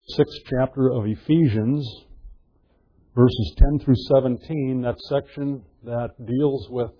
6th chapter of Ephesians, verses 10 through 17, that section that deals with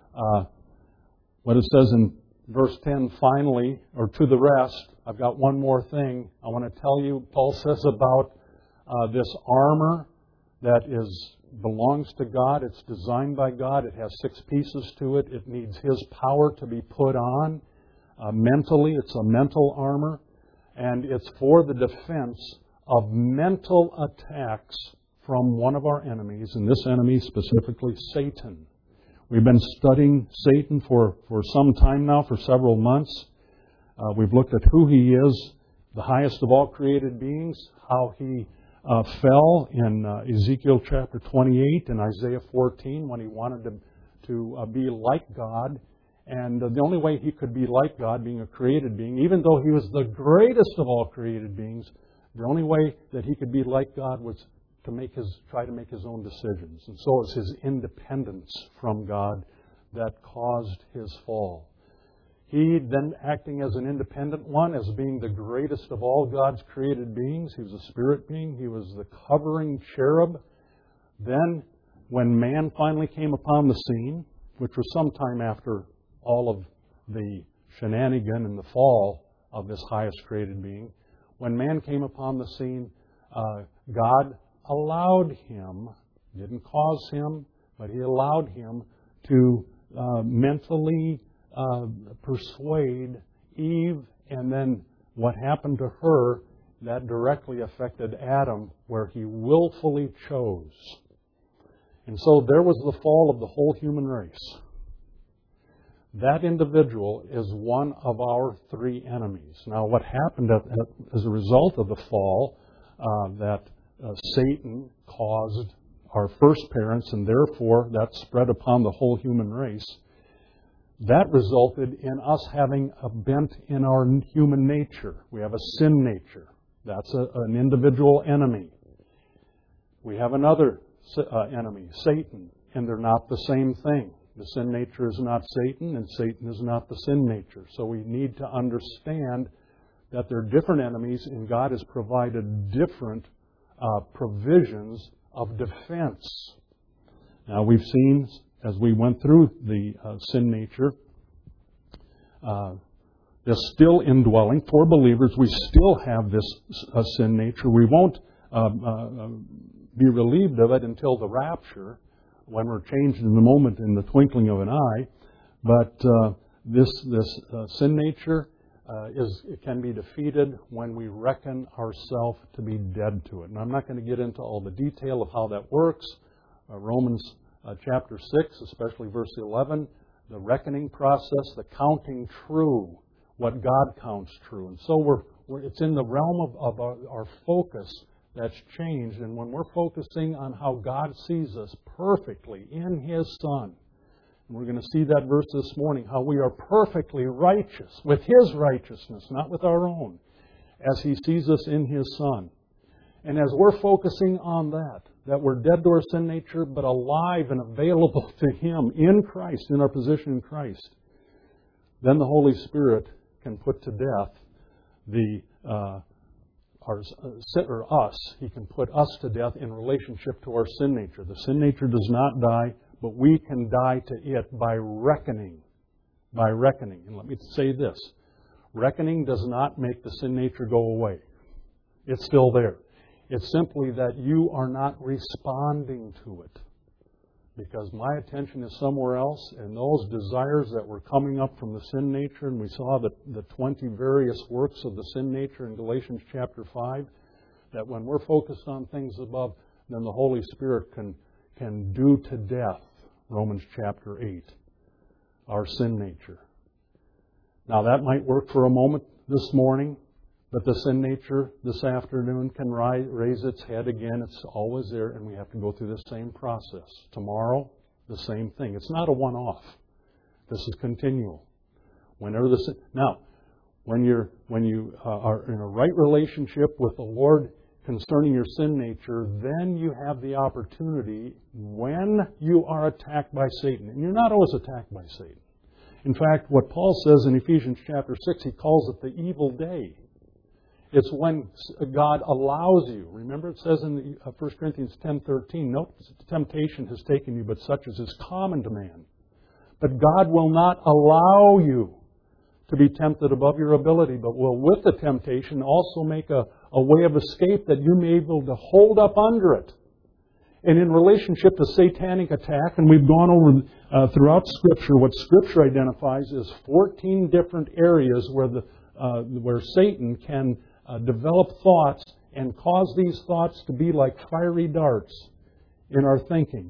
what it says in verse 10, finally, or to the rest. I've got one more thing I want to tell you. Paul says about this armor that belongs to God. It's designed by God. It has 6 pieces to it. It needs His power to be put on. Mentally, it's a mental armor. And it's for the defense of mental attacks from one of our enemies, and this enemy specifically Satan. We've been studying Satan for some time now, for several months. We've looked at who he is, the highest of all created beings, how he fell in Ezekiel chapter 28 and Isaiah 14 when he wanted to be like God. And the only way he could be like God, being a created being, even though he was the greatest of all created beings, the only way that he could be like God was to try to make his own decisions. And so it was his independence from God that caused his fall. He, then acting as an independent one, as being the greatest of all God's created beings, he was a spirit being, he was the covering cherub. Then, when man finally came upon the scene, which was sometime after all of the shenanigan and the fall of this highest created being, when man came upon the scene, God allowed him, didn't cause him, but He allowed him to mentally persuade Eve, and then what happened to her, that directly affected Adam, where he willfully chose. And so there was the fall of the whole human race. That individual is one of our 3 enemies. Now, what happened as a result of the fall, that Satan caused our first parents, and therefore that spread upon the whole human race, that resulted in us having a bent in our human nature. We have a sin nature. That's an individual enemy. We have another enemy, Satan, and they're not the same thing. The sin nature is not Satan, and Satan is not the sin nature. So we need to understand that they're different enemies, and God has provided different provisions of defense. Now, we've seen, as we went through the sin nature, this still indwelling. For believers, we still have this sin nature. We won't be relieved of it until the rapture, when we're changed in the moment, in the twinkling of an eye. But this sin nature it can be defeated when we reckon ourselves to be dead to it. And I'm not going to get into all the detail of how that works. Romans chapter 6, especially verse 11, the reckoning process, the counting true, what God counts true. And so it's in the realm of our focus that's changed. And when we're focusing on how God sees us perfectly in His Son, and we're going to see that verse this morning, how we are perfectly righteous with His righteousness, not with our own, as He sees us in His Son. And as we're focusing on that we're dead to our sin nature, but alive and available to Him in Christ, in our position in Christ, then the Holy Spirit can put to death us. He can put us to death in relationship to our sin nature. The sin nature does not die, but we can die to it by reckoning. By reckoning. And let me say this. Reckoning does not make the sin nature go away. It's still there. It's simply that you are not responding to it. Because my attention is somewhere else, and those desires that were coming up from the sin nature, and we saw the 20 various works of the sin nature in Galatians chapter 5, that when we're focused on things above, then the Holy Spirit can do to death, Romans chapter 8, our sin nature. Now that might work for a moment this morning, but the sin nature this afternoon can raise its head again. It's always there, and we have to go through the same process. Tomorrow, the same thing. It's not a one-off. This is continual. Now, when you are in a right relationship with the Lord concerning your sin nature, then you have the opportunity when you are attacked by Satan. And you're not always attacked by Satan. In fact, what Paul says in Ephesians chapter 6, he calls it the evil day. It's when God allows you. Remember it says in 1 Corinthians 10:13, no temptation has taken you, but such as is common to man. But God will not allow you to be tempted above your ability, but will with the temptation also make a way of escape that you may be able to hold up under it. And in relationship to satanic attack, and we've gone over throughout Scripture, what Scripture identifies is 14 different areas where Satan can develop thoughts and cause these thoughts to be like fiery darts in our thinking.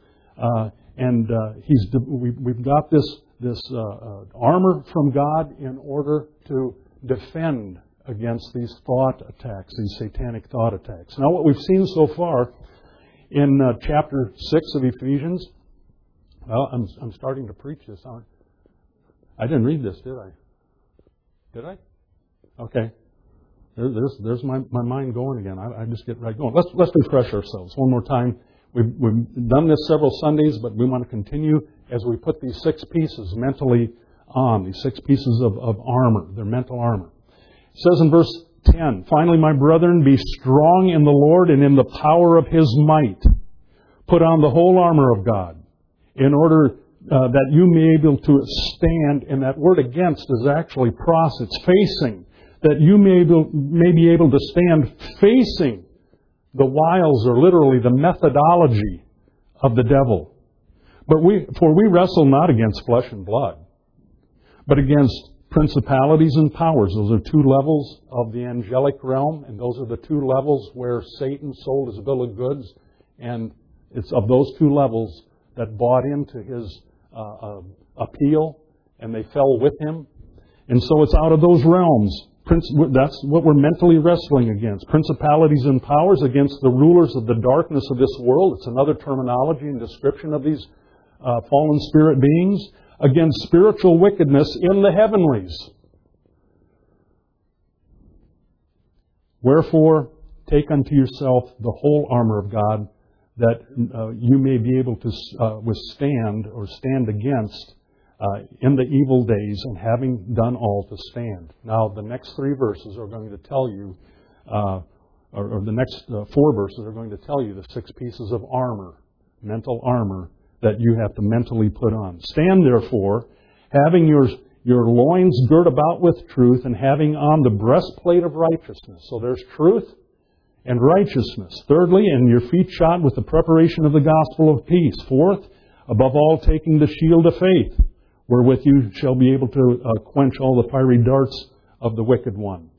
We've got this armor from God in order to defend against these thought attacks, these satanic thought attacks. Now, what we've seen so far in chapter 6 of Ephesians, well, I'm starting to preach this, aren't I? I didn't read this, did I? Did I? Okay. There's my mind going again. I just get right going. Let's refresh ourselves one more time. We've done this several Sundays, but we want to continue as we put these 6 pieces mentally on, these 6 pieces of armor, their mental armor. It says in verse 10, "Finally, my brethren, be strong in the Lord and in the power of His might. Put on the whole armor of God, in order that you may be able to stand," and that word against is actually pros, it's facing, that you may be able to stand facing the wiles, or literally the methodology of the devil. For we wrestle not against flesh and blood, but against principalities and powers. Those are 2 levels of the angelic realm, and those are the 2 levels where Satan sold his bill of goods, and it's of those 2 levels that bought into his appeal, and they fell with him. And so it's out of those realms. That's what we're mentally wrestling against. Principalities and powers, against the rulers of the darkness of this world. It's another terminology and description of these fallen spirit beings. Against spiritual wickedness in the heavenlies. Wherefore, take unto yourself the whole armor of God, that you may be able to withstand or stand against in the evil days, and having done all to stand. Now, the next 3 verses are going to tell you, or the next 4 verses are going to tell you the 6 pieces of armor, mental armor, that you have to mentally put on. "Stand therefore, having your loins girt about with truth, and having on the breastplate of righteousness." So there's truth and righteousness. "Thirdly, and your feet shod with the preparation of the gospel of peace. Fourth, above all, taking the shield of faith, wherewith you shall be able to quench all the fiery darts of the wicked one."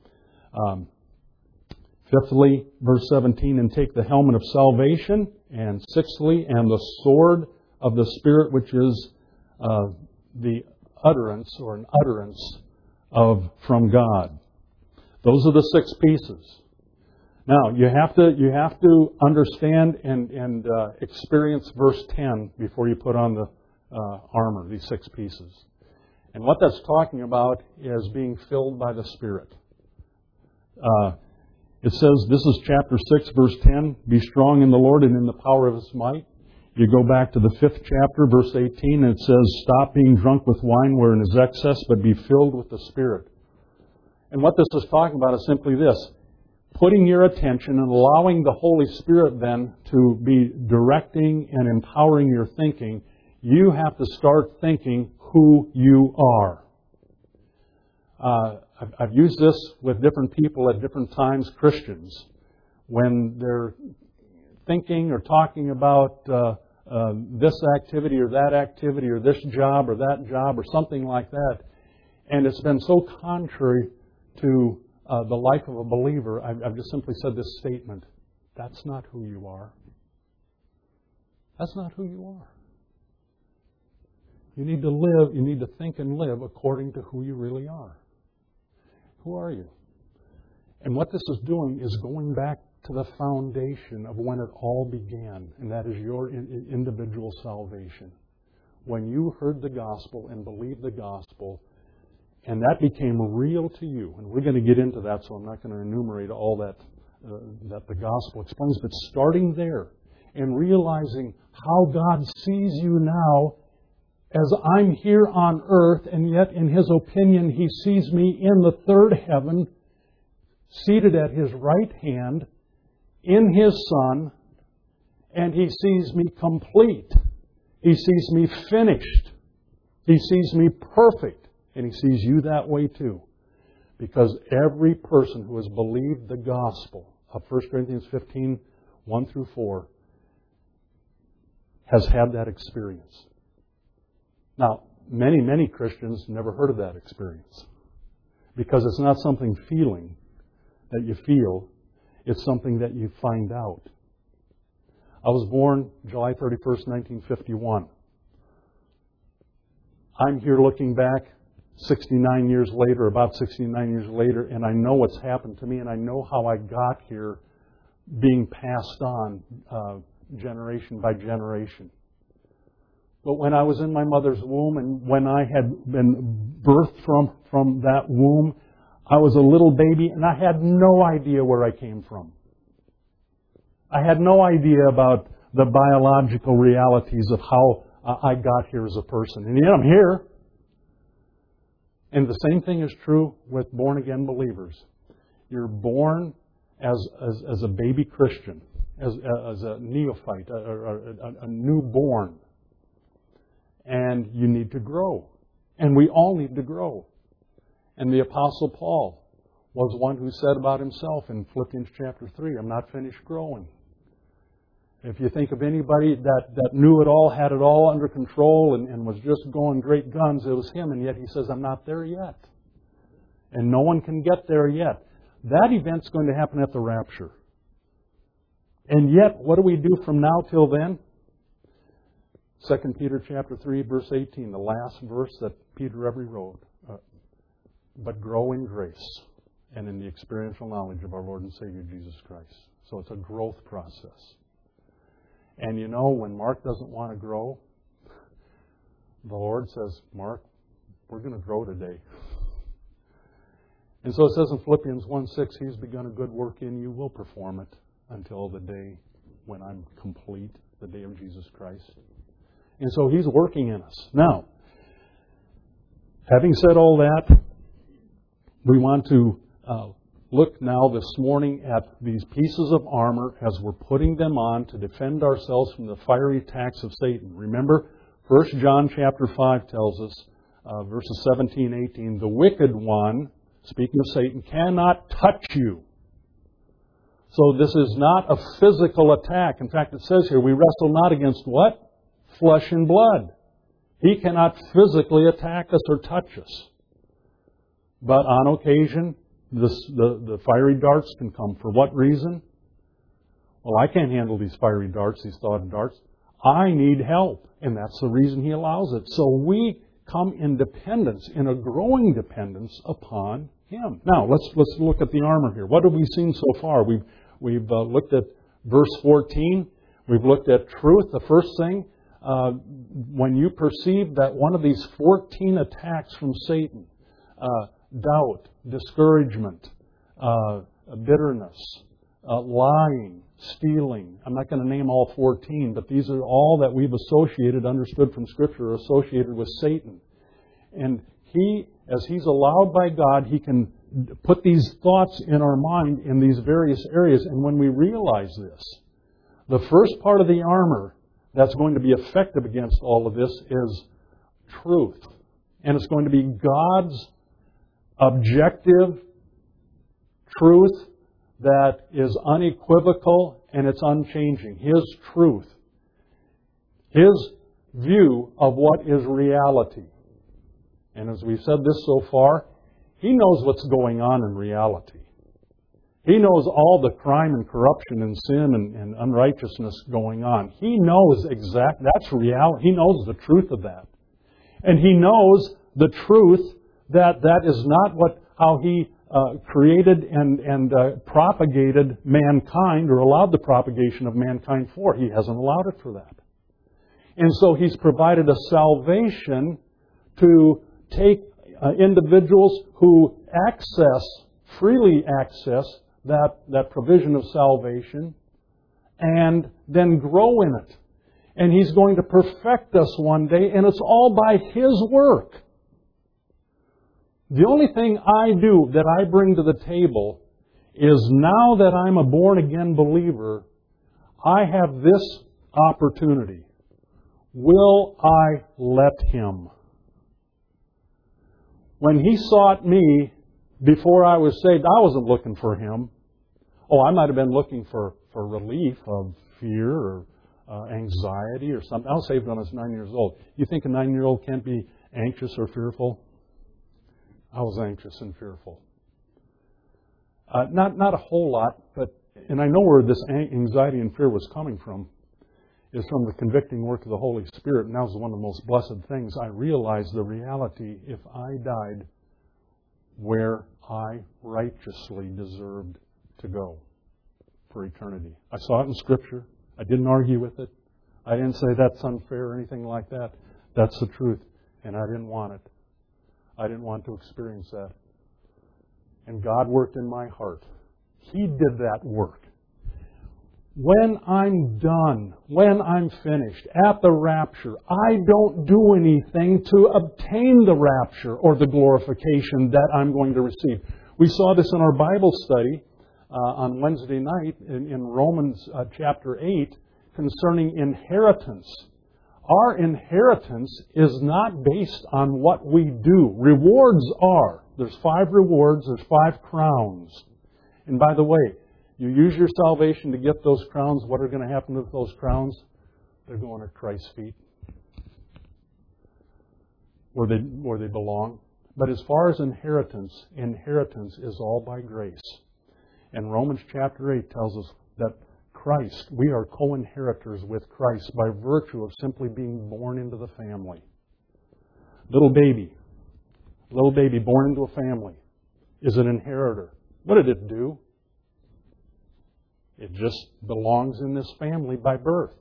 Fifthly, verse 17, "And take the helmet of salvation." And sixthly, "And the sword of the Spirit, which is the utterance," or an utterance from God. Those are the 6 pieces. Now, you have to understand and experience verse 10 before you put on the armor, these 6 pieces. And what that's talking about is being filled by the Spirit. It says, this is chapter 6, verse 10, "Be strong in the Lord and in the power of His might." You go back to the 5th chapter, verse 18, and it says, "Stop being drunk with wine wherein is excess, but be filled with the Spirit." And what this is talking about is simply this: putting your attention and allowing the Holy Spirit then to be directing and empowering your thinking. You have to start thinking who you are. I've used this with different people at different times, Christians, when they're thinking or talking about this activity or this job or that job or something like that, and it's been so contrary to the life of a believer. I've just simply said this statement: that's not who you are. That's not who you are. You need to live, you need to think and live according to who you really are. Who are you? And what this is doing is going back to the foundation of when it all began, and that is your individual salvation. When you heard the gospel and believed the gospel, and that became real to you. And we're going to get into that, so I'm not going to enumerate all that the gospel explains. But starting there and realizing how God sees you now as I'm here on earth, and yet in His opinion He sees me in the third heaven, seated at His right hand in His Son, and He sees me complete. He sees me finished. He sees me perfect. And He sees you that way too. Because every person who has believed the gospel of 1 Corinthians 15, 1 through 4, has had that experience. Now, many Christians never heard of that experience. Because it's not something feeling that you feel. It's something that you find out. I was born July 31st, 1951. I'm here looking back 69 years later, about 69 years later, and I know what's happened to me, and I know how I got here being passed on generation by generation. But when I was in my mother's womb, and when I had been birthed from that womb, I was a little baby, and I had no idea where I came from. I had no idea about the biological realities of how I got here as a person. And yet I'm here. And the same thing is true with born-again believers. You're born as a baby Christian, as a neophyte, a newborn. And you need to grow. And we all need to grow. And the Apostle Paul was one who said about himself in Philippians chapter 3, I'm not finished growing. If you think of anybody that knew it all, had it all under control, and was just going great guns, it was him. And yet he says, I'm not there yet. And no one can get there yet. That event's going to happen at the rapture. And yet, what do we do from now till then? 2 Peter chapter 3, verse 18, the last verse that Peter ever wrote. But grow in grace and in the experiential knowledge of our Lord and Savior Jesus Christ. So it's a growth process. And you know, when Mark doesn't want to grow, the Lord says, Mark, we're going to grow today. And so it says in Philippians 1:6, He's begun a good work in you, will perform it until the day when I'm complete, the day of Jesus Christ. And so He's working in us. Now, having said all that, we want to look now this morning at these pieces of armor as we're putting them on to defend ourselves from the fiery attacks of Satan. Remember, 1 John chapter 5 tells us, verses 17, 18, the wicked one, speaking of Satan, cannot touch you. So this is not a physical attack. In fact, it says here, we wrestle not against what? Flesh and blood. He cannot physically attack us or touch us. But on occasion, the fiery darts can come. For what reason? Well, I can't handle these fiery darts, these thought darts. I need help. And that's the reason He allows it. So we come in dependence, in a growing dependence upon Him. Now, let's look at the armor here. What have we seen so far? We've looked at verse 14. We've looked at truth. The first thing, when you perceive that one of these 14 attacks from Satan, doubt, discouragement, bitterness, lying, stealing. I'm not going to name all 14, but these are all that we've associated, understood from Scripture, associated with Satan. And He, as He's allowed by God, He can put these thoughts in our mind in these various areas. And when we realize this, the first part of the armor that's going to be effective against all of this is truth. And it's going to be God's objective truth that is unequivocal and it's unchanging. His truth. His view of what is reality. And as we've said this so far, He knows what's going on in reality. He knows all the crime and corruption and sin and unrighteousness going on. He knows that's reality. He knows the truth of that. And He knows the truth that is not how He created and propagated mankind or allowed the propagation of mankind for. He hasn't allowed it for that. And so He's provided a salvation to take individuals who freely access that provision of salvation and then grow in it. And He's going to perfect us one day, and it's all by His work. The only thing I do that I bring to the table is now that I'm a born-again believer, I have this opportunity. Will I let Him? When He sought me before I was saved, I wasn't looking for Him. Oh, I might have been looking for relief of fear or anxiety or something. I was saved when I was 9 years old. You think a 9-year-old can't be anxious or fearful? I was anxious and fearful. Not a whole lot, and I know where this anxiety and fear was coming from. Is from the convicting work of the Holy Spirit, and that was one of the most blessed things. I realized the reality, if I died where I righteously deserved to go for eternity. I saw it in Scripture. I didn't argue with it. I didn't say that's unfair or anything like that. That's the truth, and I didn't want it. I didn't want to experience that. And God worked in my heart. He did that work. When I'm done, when I'm finished, at the rapture, I don't do anything to obtain the rapture or the glorification that I'm going to receive. We saw this in our Bible study on Wednesday night in Romans chapter 8 concerning inheritance. Our inheritance is not based on what we do. Rewards are. There's 5 rewards, there's 5 crowns. And by the way, you use your salvation to get those crowns. What are going to happen with those crowns? They're going at Christ's feet, where they belong. But as far as inheritance is all by grace. And Romans chapter 8 tells us that Christ, we are co-inheritors with Christ by virtue of simply being born into the family. Little baby born into a family is an inheritor. What did it do? It just belongs in this family by birth.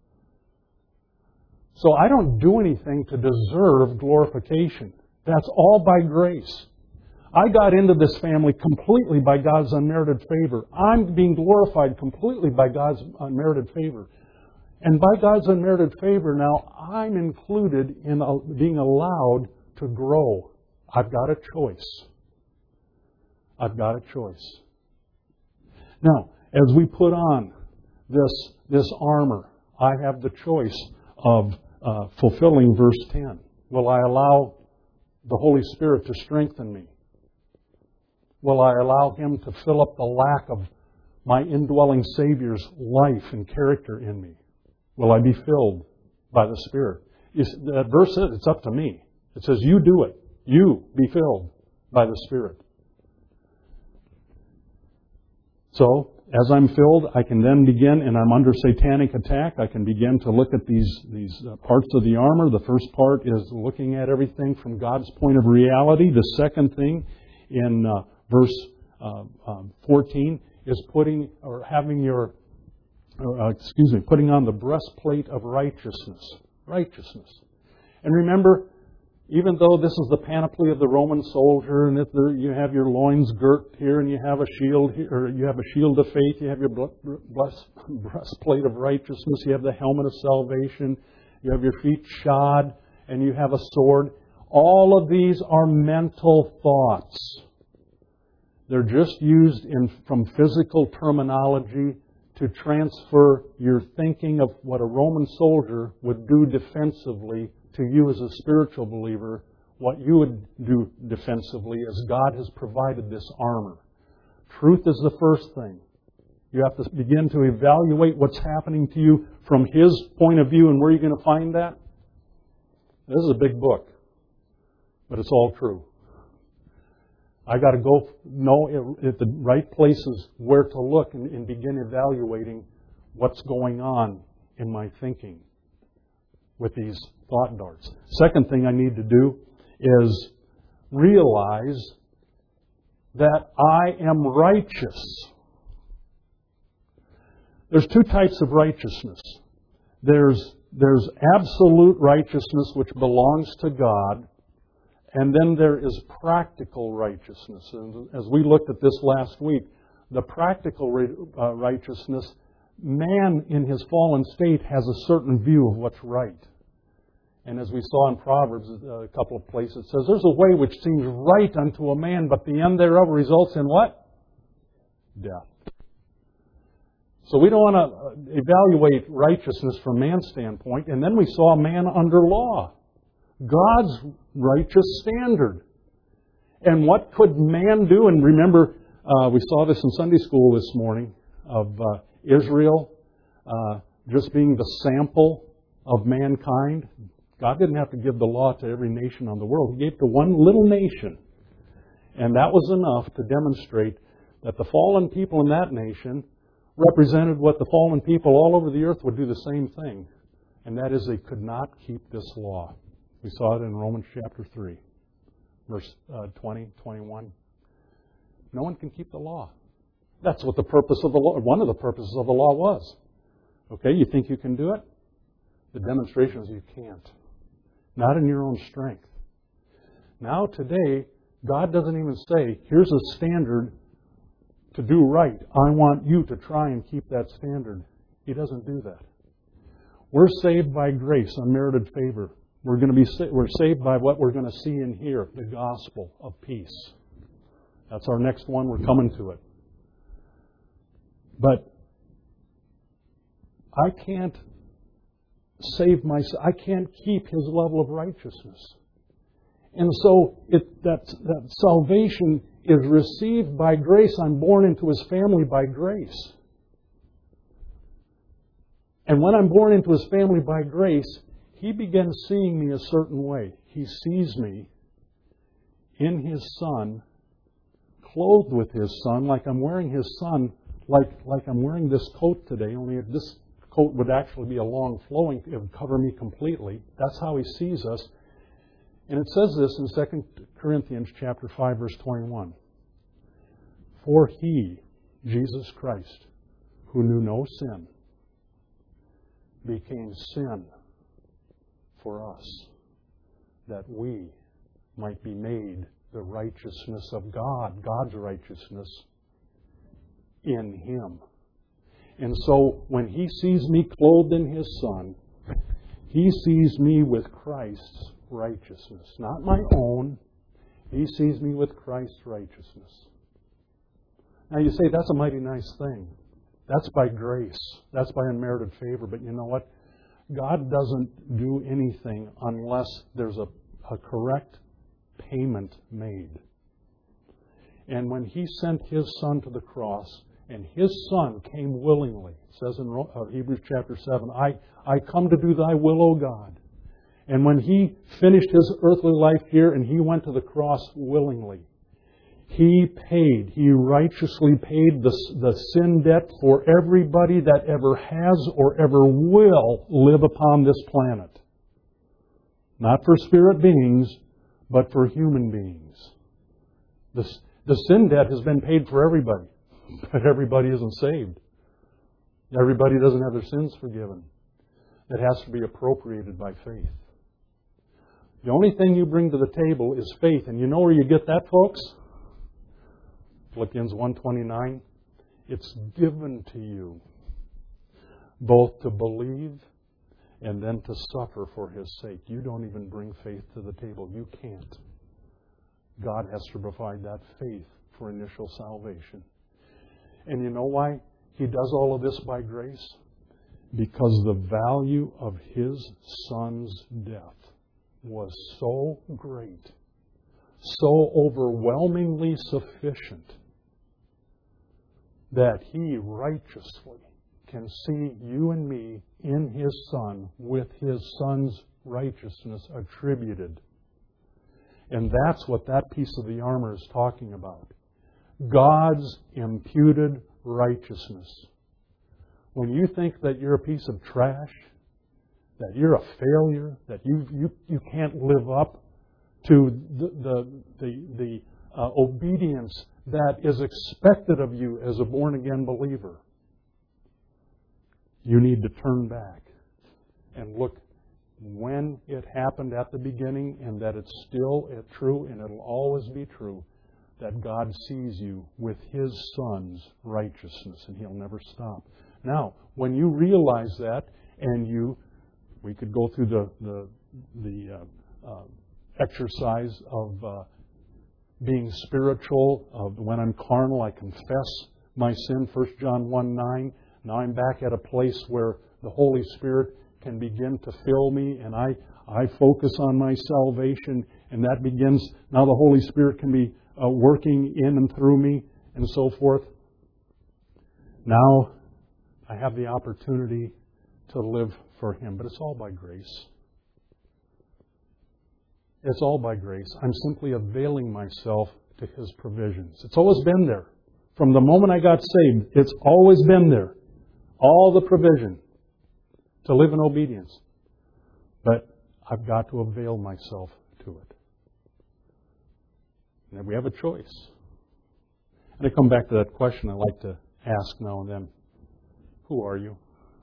So I don't do anything to deserve glorification. That's all by grace. I got into this family completely by God's unmerited favor. I'm being glorified completely by God's unmerited favor. And by God's unmerited favor now, I'm included in being allowed to grow. I've got a choice. I've got a choice. Now, as we put on this armor, I have the choice of fulfilling verse 10. Will I allow the Holy Spirit to strengthen me? Will I allow Him to fill up the lack of my indwelling Savior's life and character in me? Will I be filled by the Spirit? That verse says it's up to me. It says, you do it. You be filled by the Spirit. So, as I'm filled, I can then begin, and I'm under satanic attack, I can begin to look at these parts of the armor. The first part is looking at everything from God's point of reality. The second thing in verse 14 is putting on the breastplate of righteousness. Righteousness. And remember, even though this is the panoply of the Roman soldier, and you have your loins girt here, and you have a shield here, or you have a shield of faith, you have your breastplate of righteousness, you have the helmet of salvation, you have your feet shod, and you have a sword. All of these are mental thoughts. They're just used from physical terminology to transfer your thinking of what a Roman soldier would do defensively to you as a spiritual believer, what you would do defensively as God has provided this armor. Truth is the first thing. You have to begin to evaluate what's happening to you from His point of view, and where are you going to find that? This is a big book, but it's all true. I got to go know at the right places where to look and begin evaluating what's going on in my thinking with these thought darts. Second thing I need to do is realize that I am righteous. There's 2 types of righteousness. There's absolute righteousness which belongs to God, and then there is practical righteousness. And as we looked at this last week, the practical righteousness, man in his fallen state has a certain view of what's right. And as we saw in Proverbs, a couple of places, it says, there's a way which seems right unto a man, but the end thereof results in what? death. So we don't want to evaluate righteousness from man's standpoint. And then we saw man under law. God's righteous standard. And what could man do? And remember, we saw this in Sunday school this morning of Israel just being the sample of mankind. God didn't have to give the law to every nation on the world. He gave it to one little nation. And that was enough to demonstrate that the fallen people in that nation represented what the fallen people all over the earth would do the same thing. And that is they could not keep this law. We saw it in Romans chapter 3, verse 20, 21. No one can keep the law. That's what the purpose of the law, one of the purposes of the law was. Okay, you think you can do it? The demonstration is you can't. Not in your own strength. Now today, God doesn't even say, here's a standard to do right. I want you to try and keep that standard. He doesn't do that. We're saved by grace, unmerited favor. We're saved by what we're going to see and hear, the gospel of peace. That's our next one. We're coming to it. But I can't save myself. I can't keep His level of righteousness. And so that salvation is received by grace. I'm born into His family by grace. And when I'm born into His family by grace, He begins seeing me a certain way. He sees me in His Son, clothed with His Son, like I'm wearing His Son, like I'm wearing this coat today, only this coat would actually be a long flowing, it would cover me completely. That's how He sees us. And it says this in 2 Corinthians chapter 5, verse 21. For He, Jesus Christ, who knew no sin, became sin for us, that we might be made the righteousness of God, God's righteousness in Him. And so when He sees me clothed in His Son, He sees me with Christ's righteousness. Not my own. He sees me with Christ's righteousness. Now you say, that's a mighty nice thing. That's by grace. That's by unmerited favor. But you know what? God doesn't do anything unless there's a correct payment made. And when He sent His Son to the cross, and His Son came willingly, it says in Hebrews chapter 7, I come to do Thy will, O God. And when He finished His earthly life here and He went to the cross willingly, He righteously paid the sin debt for everybody that ever has or ever will live upon this planet. Not for spirit beings, but for human beings. The sin debt has been paid for everybody, but everybody isn't saved. Everybody doesn't have their sins forgiven. It has to be appropriated by faith. The only thing you bring to the table is faith. And you know where you get that, folks? Philippians 1:29. It's given to you both to believe and then to suffer for His sake. You don't even bring faith to the table. You can't. God has to provide that faith for initial salvation. And you know why He does all of this by grace? Because the value of His Son's death was so great, so overwhelmingly sufficient, that He righteously can see you and me in His Son with His Son's righteousness attributed. And that's what that piece of the armor is talking about. God's imputed righteousness. When you think that you're a piece of trash, that you're a failure, that you can't live up to the obedience that is expected of you as a born-again believer, you need to turn back and look when it happened at the beginning, and that it's still true and it'll always be true, that God sees you with His Son's righteousness, and He'll never stop. Now, when you realize that, and we could go through the exercise of being spiritual, of when I'm carnal, I confess my sin, 1 John 1:9. Now I'm back at a place where the Holy Spirit can begin to fill me, and I focus on my salvation, and that begins, now the Holy Spirit can be working in and through me, and so forth. Now I have the opportunity to live for Him, but it's all by grace. It's all by grace. I'm simply availing myself to His provisions. It's always been there. From the moment I got saved, it's always been there. All the provision to live in obedience. But I've got to avail myself to it. And we have a choice. And I come back to that question I like to ask now and then. Who are you?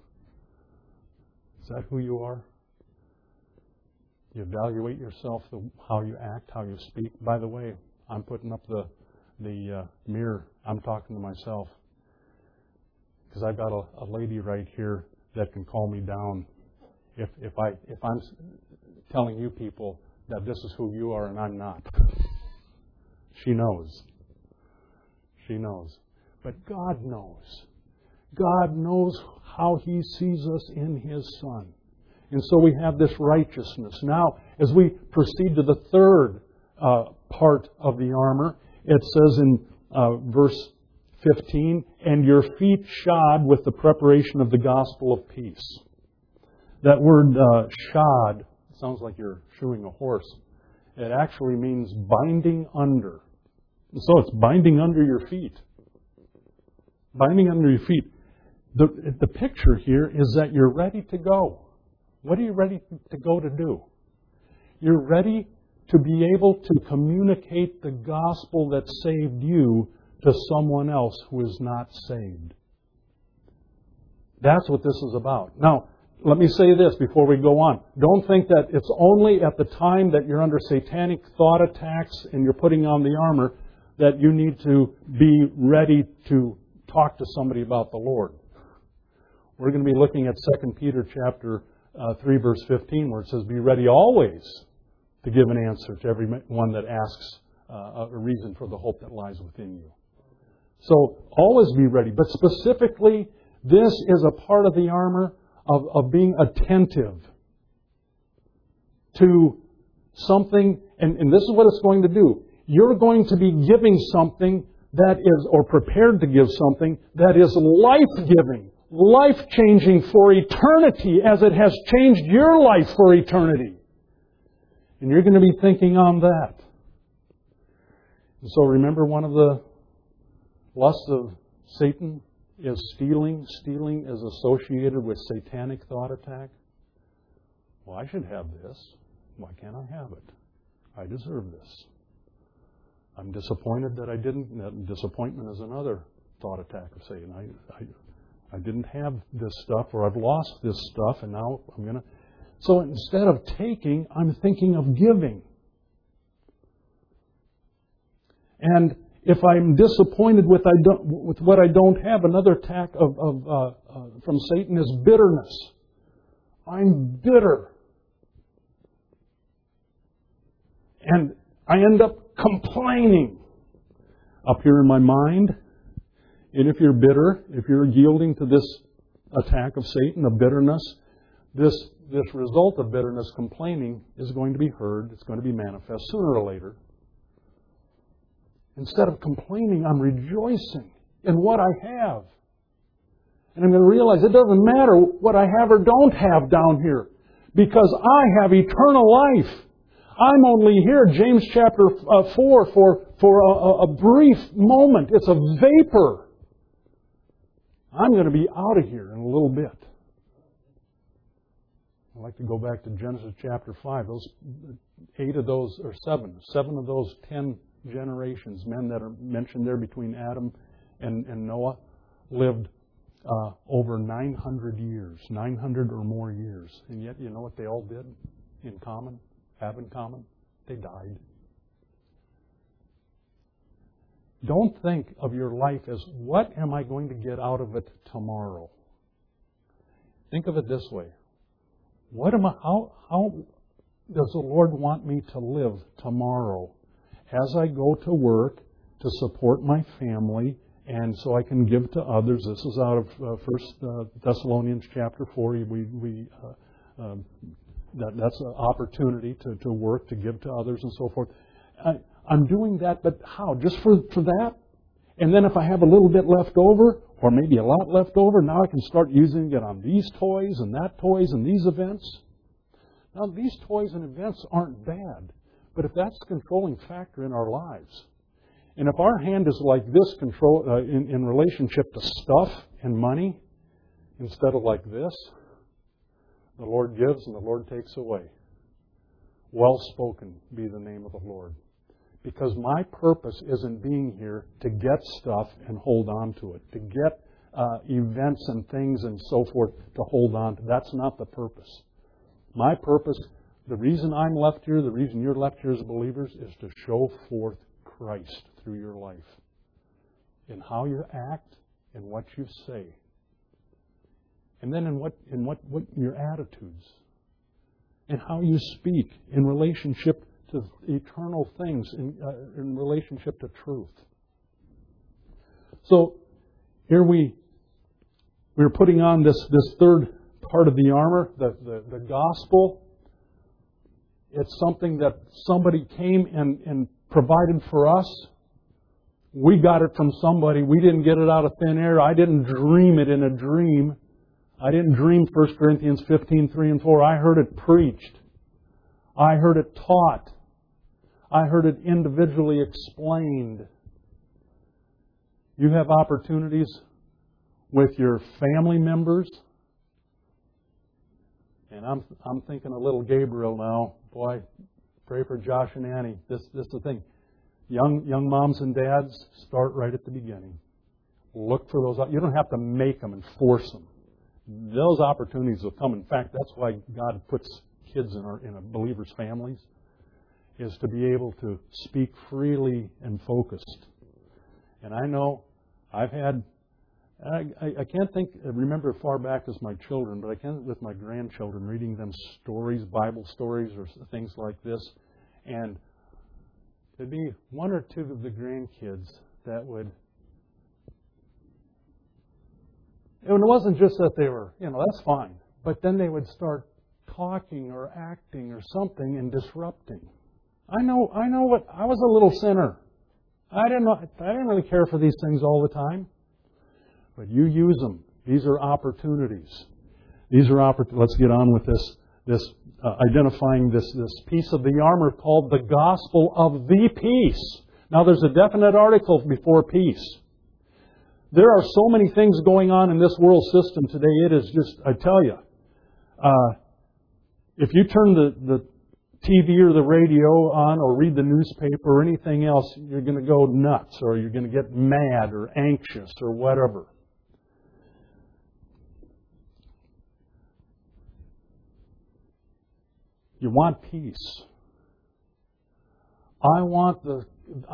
Is that who you are? You evaluate yourself, how you act, how you speak. By the way, I'm putting up the mirror. I'm talking to myself. Because I've got a lady right here that can calm me down if I'm telling you people that this is who you are and I'm not. She knows. She knows. But God knows. God knows how He sees us in His Son. And so we have this righteousness. Now, as we proceed to the third part of the armor, it says in verse 15, and your feet shod with the preparation of the gospel of peace. That word shod sounds like you're shoeing a horse. It actually means binding under. And so it's binding under your feet. Binding under your feet. The picture here is that you're ready to go. What are you ready to go to do? You're ready to be able to communicate the gospel that saved you to someone else who is not saved. That's what this is about. Now, let me say this before we go on. Don't think that it's only at the time that you're under satanic thought attacks and you're putting on the armor that you need to be ready to talk to somebody about the Lord. We're going to be looking at 2 Peter chapter 3 verse 15 where it says, be ready always to give an answer to everyone that asks a reason for the hope that lies within you. So always be ready. But specifically, this is a part of the armor of being attentive to something. And this is what it's going to do. You're going to be giving something that is, or prepared to give something that is life-giving, life-changing for eternity as it has changed your life for eternity. And you're going to be thinking on that. And so remember, one of the lusts of Satan is stealing. Stealing is associated with satanic thought attack. Well, I should have this. Why can't I have it? I deserve this. I'm disappointed that I didn't. That disappointment is another thought attack of Satan. I didn't have this stuff, or I've lost this stuff, and now I'm going to... So instead of taking, I'm thinking of giving. And if I'm disappointed with what I don't have, another attack from Satan is bitterness. I'm bitter. And I end up complaining up here in my mind. And if you're bitter, if you're yielding to this attack of Satan, of bitterness, this result of bitterness, complaining, is going to be heard. It's going to be manifest sooner or later. Instead of complaining, I'm rejoicing in what I have. And I'm going to realize it doesn't matter what I have or don't have down here, because I have eternal life. I'm only here, James chapter 4, for a brief moment. It's a vapor. I'm going to be out of here in a little bit. I'd like to go back to Genesis chapter 5. Those 8 of those, or 7 of those 10 generations, men that are mentioned there between Adam and Noah, lived over 900 years, 900 or more years. And yet, you know what they all did in common? Have in common? They died. Don't think of your life as, what am I going to get out of it tomorrow? Think of it this way. How does the Lord want me to live tomorrow as I go to work to support my family And so I can give to others. This is out of 1 Thessalonians chapter 4. That's an opportunity to work, to give to others and so forth. I'm doing that, but how? Just for that? And then if I have a little bit left over, or maybe a lot left over, now I can start using it on these toys and that toys and these events. Now, these toys and events aren't bad, but if that's the controlling factor in our lives, and if our hand is like this in relationship to stuff and money, instead of like this, the Lord gives and the Lord takes away. Well spoken be the name of the Lord. Because my purpose isn't being here to get stuff and hold on to it, to get events and things and so forth to hold on to. That's not the purpose. My purpose, the reason I'm left here, the reason you're left here as believers, is to show forth Christ through your life. In how you act, in what you say. And then in what your attitudes. And how you speak in relationship to eternal things, in relationship to truth. So here we're putting on this third part of the armor, the gospel. It's something that somebody came and provided for us. We got it from somebody. We didn't get it out of thin air. I didn't dream it in a dream. I didn't dream 1 Corinthians 15:3 and 4. I heard it preached. I heard it taught. I heard it individually explained. You have opportunities with your family members. And I'm thinking of little Gabriel now. Boy, pray for Josh and Annie. This is the thing. Young moms and dads, start right at the beginning. Look for those. You don't have to make them and force them. Those opportunities will come. In fact, that's why God puts kids in a believer's families, is to be able to speak freely and focused. And I know I've had, I can't remember far back as my children, but I can with my grandchildren, reading them stories, Bible stories or things like this. And there'd be one or two of the grandkids that would, and it wasn't just that they were, that's fine. But then they would start talking or acting or something and disrupting. I know what, I was a little sinner. I didn't really care for these things all the time. But you use them. These are opportunities. Let's get on with this identifying this piece of the armor called the gospel of the peace. Now there's a definite article before peace. There are so many things going on in this world system today. It is just, I tell you, if you turn the TV or the radio on or read the newspaper or anything else, you're going to go nuts or you're going to get mad or anxious or whatever. You want peace. I want the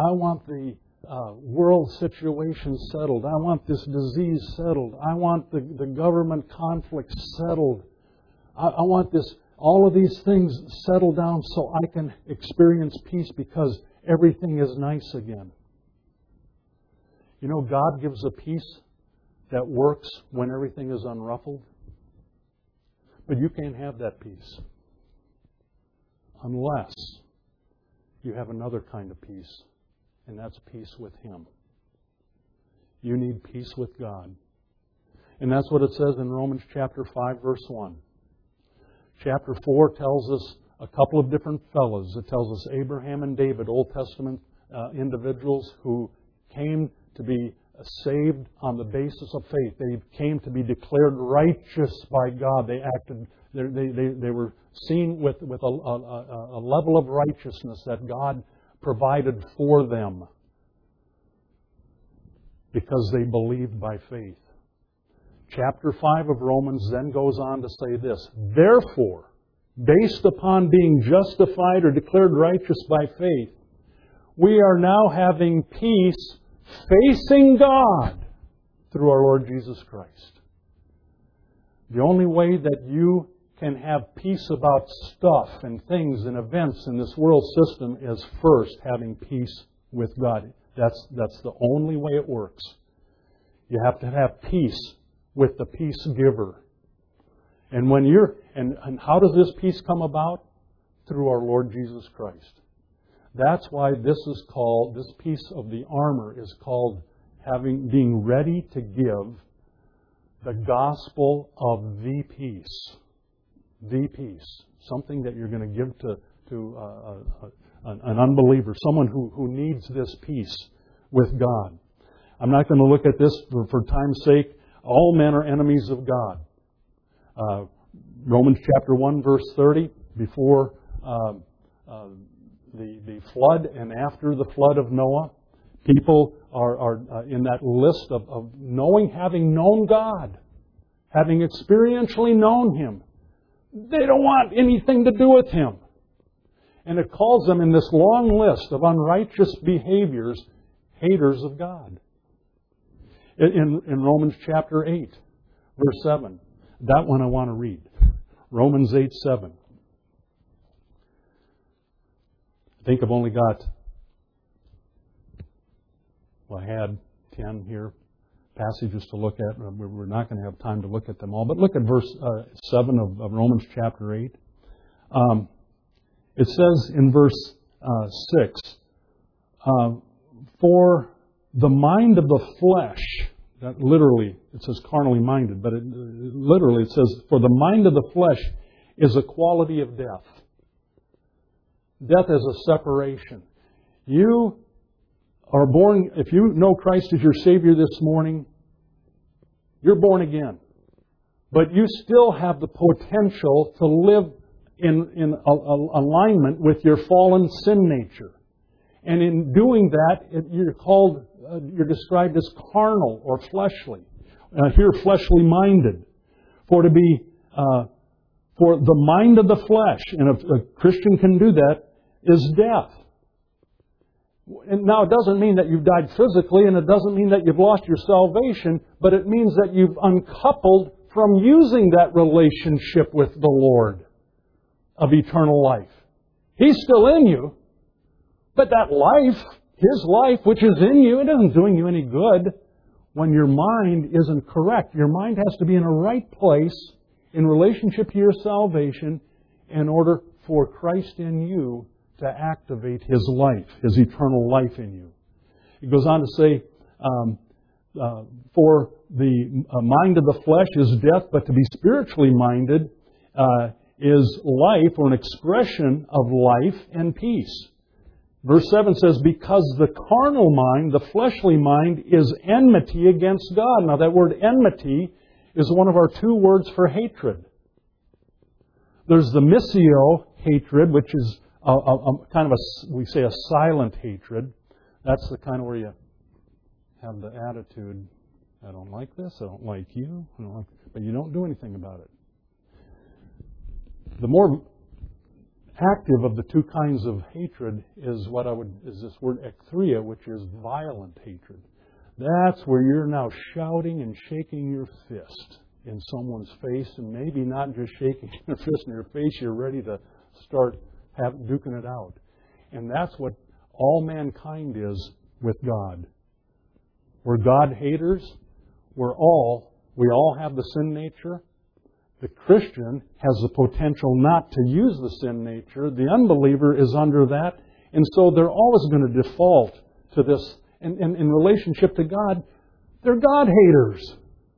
world situation settled. I want this disease settled. I want the government conflict settled. I want all of these things settled down so I can experience peace because everything is nice again. God gives a peace that works when everything is unruffled. But you can't have that peace unless you have another kind of peace, and that's peace with Him. You need peace with God. And that's what it says in Romans chapter 5, verse 1. Chapter 4 tells us a couple of different fellows. It tells us Abraham and David, Old Testament individuals who came to be saved on the basis of faith. They came to be declared righteous by God. They acted. They were seen with a level of righteousness that God provided for them because they believed by faith. Chapter 5 of Romans then goes on to say this: therefore, based upon being justified or declared righteous by faith, we are now having peace facing God through our Lord Jesus Christ. The only way that you can have peace about stuff and things and events in this world system is first having peace with God. That's the only way it works. You have to have peace with the peace giver. And when you're and how does this peace come about? Through our Lord Jesus Christ. That's why this piece of the armor is called being ready to give the gospel of the peace. The peace. Something that you're going to give to an unbeliever, someone who needs this peace with God. I'm not going to look at this for time's sake. All men are enemies of God. Romans chapter 1, verse 30, before the flood and after the flood of Noah, people are in that list of having known God, having experientially known Him. They don't want anything to do with Him. And it calls them in this long list of unrighteous behaviors, haters of God. In Romans chapter 8, verse 7, that one I want to read. Romans 8:7. I think I've only got, I had 10 here, passages to look at. We're not going to have time to look at them all. But look at verse 7 of Romans chapter 8. It says in verse 6, for the mind of the flesh, that literally, it says carnally minded, but literally it says, for the mind of the flesh is a quality of death. Death is a separation. You are born, if you know Christ as your Savior this morning, you're born again. But you still have the potential to live in alignment with your fallen sin nature. And in doing that, you're described as carnal or fleshly. Here, fleshly minded. For the mind of the flesh, and if a Christian can do that, is death. And now, it doesn't mean that you've died physically, and it doesn't mean that you've lost your salvation, but it means that you've uncoupled from using that relationship with the Lord of eternal life. He's still in you, but that life, His life, which is in you, it isn't doing you any good when your mind isn't correct. Your mind has to be in a right place in relationship to your salvation in order for Christ in you to activate His life, His eternal life in you. It goes on to say, for the mind of the flesh is death, but to be spiritually minded is life, or an expression of life and peace. Verse 7 says, because the carnal mind, the fleshly mind, is enmity against God. Now that word enmity is one of our two words for hatred. There's the missio hatred, which is kind of we say a silent hatred. That's the kind of where you have the attitude, I don't like this, I don't like you, but you don't do anything about it. The more active of the two kinds of hatred is this word ekthria, which is violent hatred. That's where you're now shouting and shaking your fist in someone's face, and maybe not just shaking your fist in your face, you're ready to start duking it out. And that's what all mankind is with God. We're God haters. We all have the sin nature. The Christian has the potential not to use the sin nature. The unbeliever is under that. And so they're always going to default to this. And in relationship to God, they're God haters.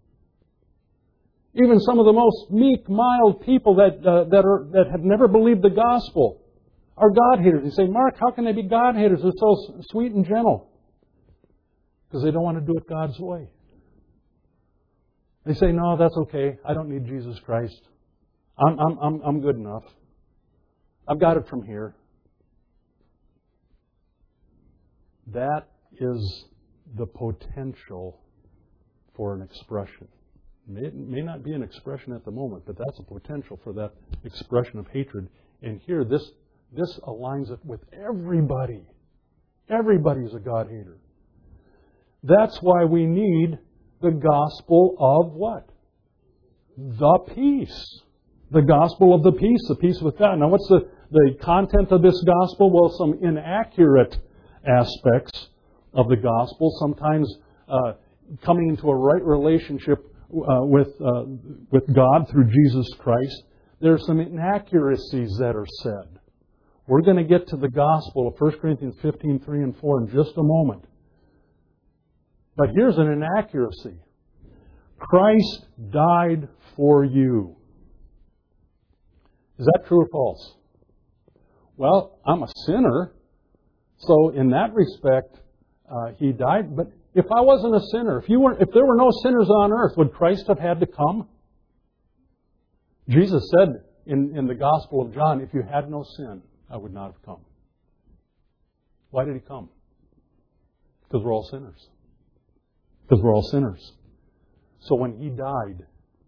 Even some of the most meek, mild people that have never believed the gospel are God haters. You say, Mark, how can they be God haters? They're so sweet and gentle. Because they don't want to do it God's way. They say, no, that's okay. I don't need Jesus Christ. I'm good enough. I've got it from here. That is the potential for an expression. It may not be an expression at the moment, but that's a potential for that expression of hatred. And here, this aligns it with everybody. Everybody's a God hater. That's why we need the gospel of what? The peace. The gospel of the peace with God. Now, what's the content of this gospel? Well, some inaccurate aspects of the gospel. Sometimes coming into a right relationship with God through Jesus Christ, there are some inaccuracies that are said. We're going to get to the gospel of 1 Corinthians 15, 3 and 4 in just a moment. But here's an inaccuracy. Christ died for you. Is that true or false? Well, I'm a sinner, so in that respect, He died. But if I wasn't a sinner, if there were no sinners on earth, would Christ have had to come? Jesus said in the Gospel of John, if you had no sin, I would not have come. Why did He come? Because we're all sinners. Because we're all sinners. So when He died,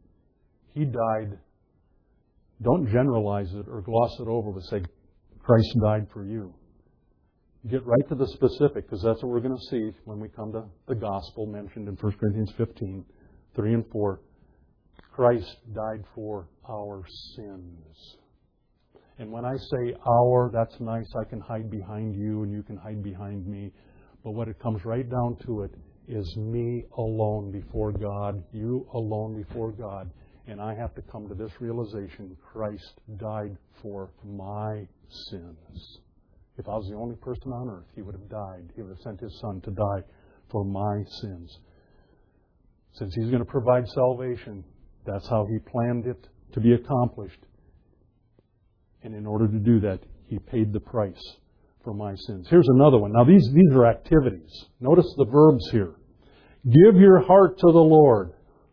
don't generalize it or gloss it over with say, Christ died for you. Get right to the specific, because that's what we're going to see when we come to the gospel mentioned in 1 Corinthians 15, 3 and 4. Christ died for our sins. And when I say our, that's nice. I can hide behind you and you can hide behind me. But what it comes right down to it is me alone before God, you alone before God. And I have to come to this realization, Christ died for my sins. If I was the only person on earth, He would have died. He would have sent His Son to die for my sins. Since He's going to provide salvation, that's how He planned it to be accomplished. And in order to do that, He paid the price for my sins. Here's another one. Now these are activities. Notice the verbs here. Give your heart to the Lord.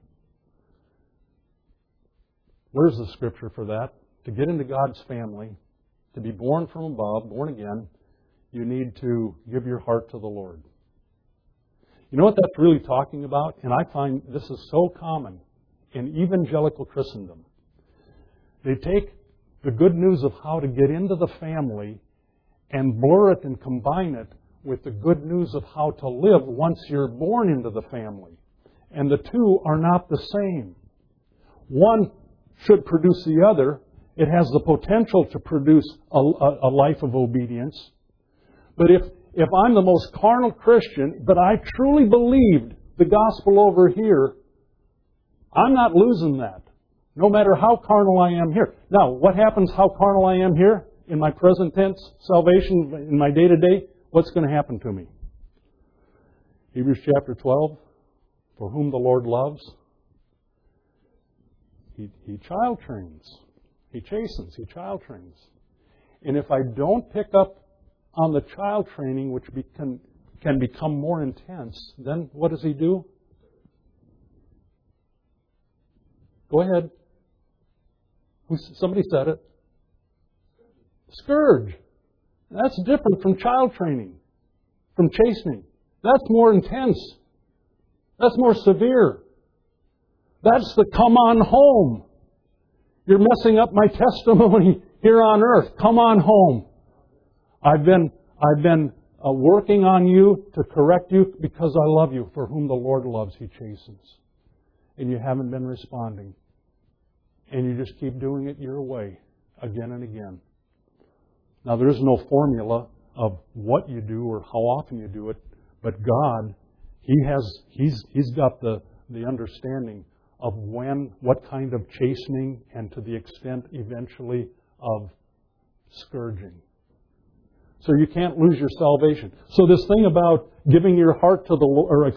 Where's the scripture for that? To get into God's family, to be born from above, born again, you need to give your heart to the Lord. You know what that's really talking about? And I find this is so common in evangelical Christendom. They take the good news of how to get into the family and blur it and combine it with the good news of how to live once you're born into the family. And the two are not the same. One should produce the other. It has the potential to produce a life of obedience. But if I'm the most carnal Christian, but I truly believed the gospel over here, I'm not losing that. No matter how carnal I am here. Now, what happens how carnal I am here? In my present tense salvation, in my day-to-day, what's going to happen to me? Hebrews chapter 12, for whom the Lord loves, He child trains. He chastens. He child trains. And if I don't pick up on the child training, which can become more intense, then what does He do? Go ahead. Somebody said it. Scourge. That's different from child training, from chastening. That's more intense. That's more severe. That's the come on home. You're messing up my testimony here on earth. Come on home. I've been working on you to correct you because I love you. For whom the Lord loves, He chastens. And you haven't been responding. And you just keep doing it your way again and again. Now, there is no formula of what you do or how often you do it, but God, He's got the understanding of when, what kind of chastening, and to the extent eventually of scourging. So you can't lose your salvation. So this thing about giving your heart to the Lord,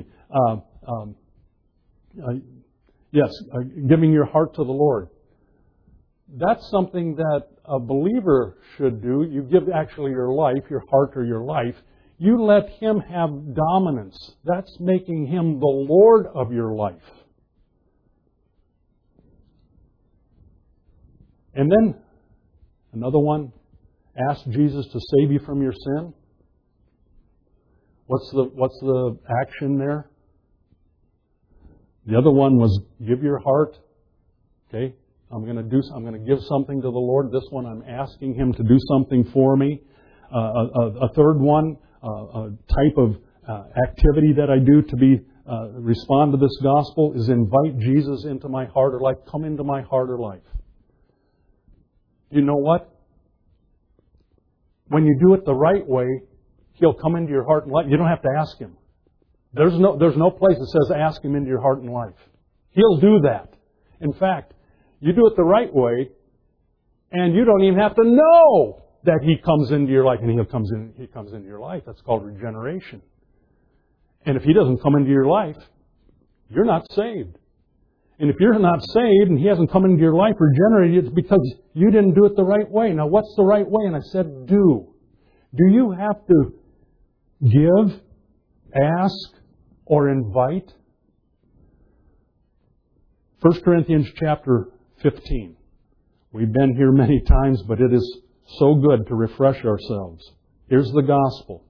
giving your heart to the Lord. That's something that a believer should do. You give actually your life, your heart or your life. You let Him have dominance. That's making Him the Lord of your life. And then, another one, ask Jesus to save you from your sin. What's the action there? The other one was give your heart. Okay, I'm going to give something to the Lord. This one, I'm asking Him to do something for me. A third one, a type of activity that I do to respond to this gospel is invite Jesus into my heart or life. Come into my heart or life. You know what? When you do it the right way, He'll come into your heart and life. You don't have to ask Him. There's no place that says ask Him into your heart and life. He'll do that. In fact, you do it the right way, and you don't even have to know that He comes into your life, and He comes into your life. That's called regeneration. And if He doesn't come into your life, you're not saved. And if you're not saved and He hasn't come into your life regenerated, it's because you didn't do it the right way. Now, what's the right way? And I said, do. Do you have to give, ask, or invite? 1 Corinthians chapter 15. We've been here many times, but it is so good to refresh ourselves. Here's the gospel.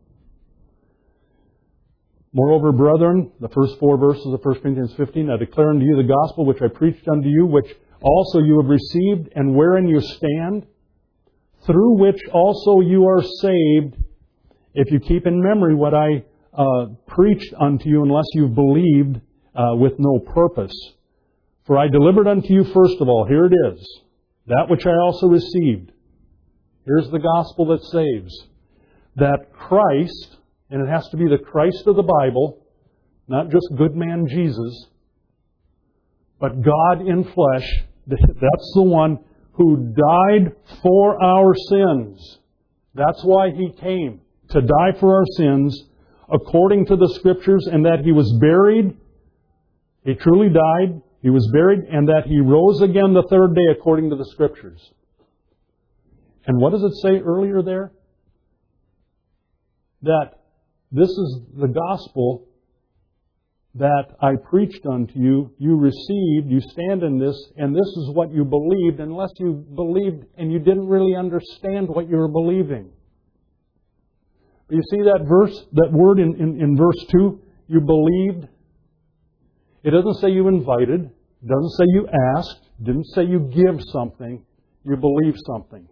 Moreover, brethren, the first 4 verses of 1 Corinthians 15, I declare unto you the gospel which I preached unto you, which also you have received, and wherein you stand, through which also you are saved, if you keep in memory what I preached unto you, unless you've believed with no purpose. For I delivered unto you first of all, here it is, that which I also received. Here's the gospel that saves. That Christ, and it has to be the Christ of the Bible, not just good man Jesus, but God in flesh. That's the one who died for our sins. That's why He came, to die for our sins, according to the Scriptures, and that He was buried. He truly died. He was buried, and that He rose again the third day, according to the Scriptures. And what does it say earlier there? That this is the gospel that I preached unto you. You received, you stand in this, and this is what you believed, unless you believed and you didn't really understand what you were believing. You see that verse, that word in verse 2? You believed. It doesn't say you invited. It doesn't say you asked. It didn't say you give something. You believe something.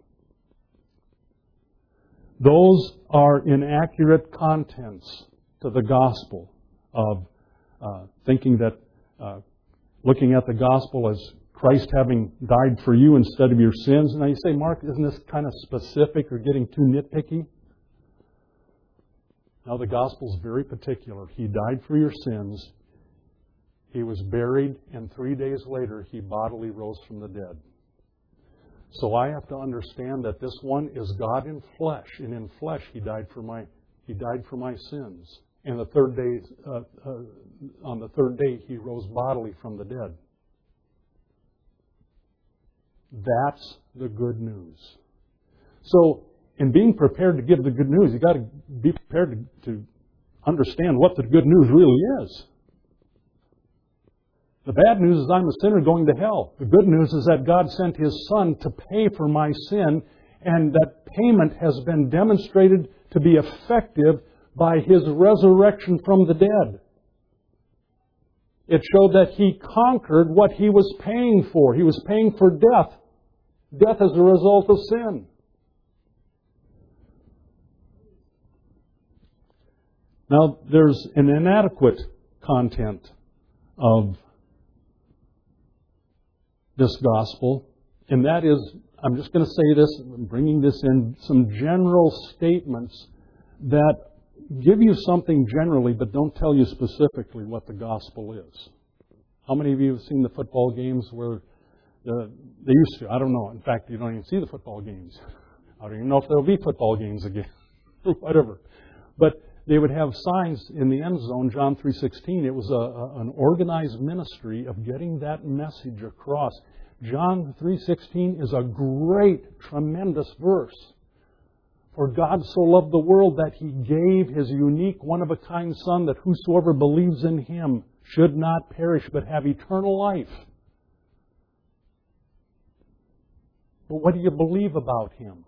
Those are inaccurate contents to the gospel of thinking that, looking at the gospel as Christ having died for you instead of your sins. Now you say, Mark, isn't this kind of specific or getting too nitpicky? Now the gospel is very particular. He died for your sins. He was buried, and 3 days later He bodily rose from the dead. So I have to understand that this one is God in flesh, and in flesh He died for my sins. And the third day, on the third day, He rose bodily from the dead. That's the good news. So, in being prepared to give the good news, you've got to be prepared to understand what the good news really is. The bad news is I'm a sinner going to hell. The good news is that God sent His Son to pay for my sin, and that payment has been demonstrated to be effective by His resurrection from the dead. It showed that He conquered what He was paying for. He was paying for death. Death as a result of sin. Now, there's an inadequate content of this gospel, and that is, I'm just going to say this, I'm bringing this in, some general statements that give you something generally, but don't tell you specifically what the gospel is. How many of you have seen the football games where they used to? I don't know. In fact, you don't even see the football games. I don't even know if there'll be football games again, or whatever. But they would have signs in the end zone, John 3:16. It was an organized ministry of getting that message across. John 3:16 is a great, tremendous verse. For God so loved the world that He gave His unique, one-of-a-kind Son, that whosoever believes in Him should not perish, but have eternal life. But what do you believe about Him?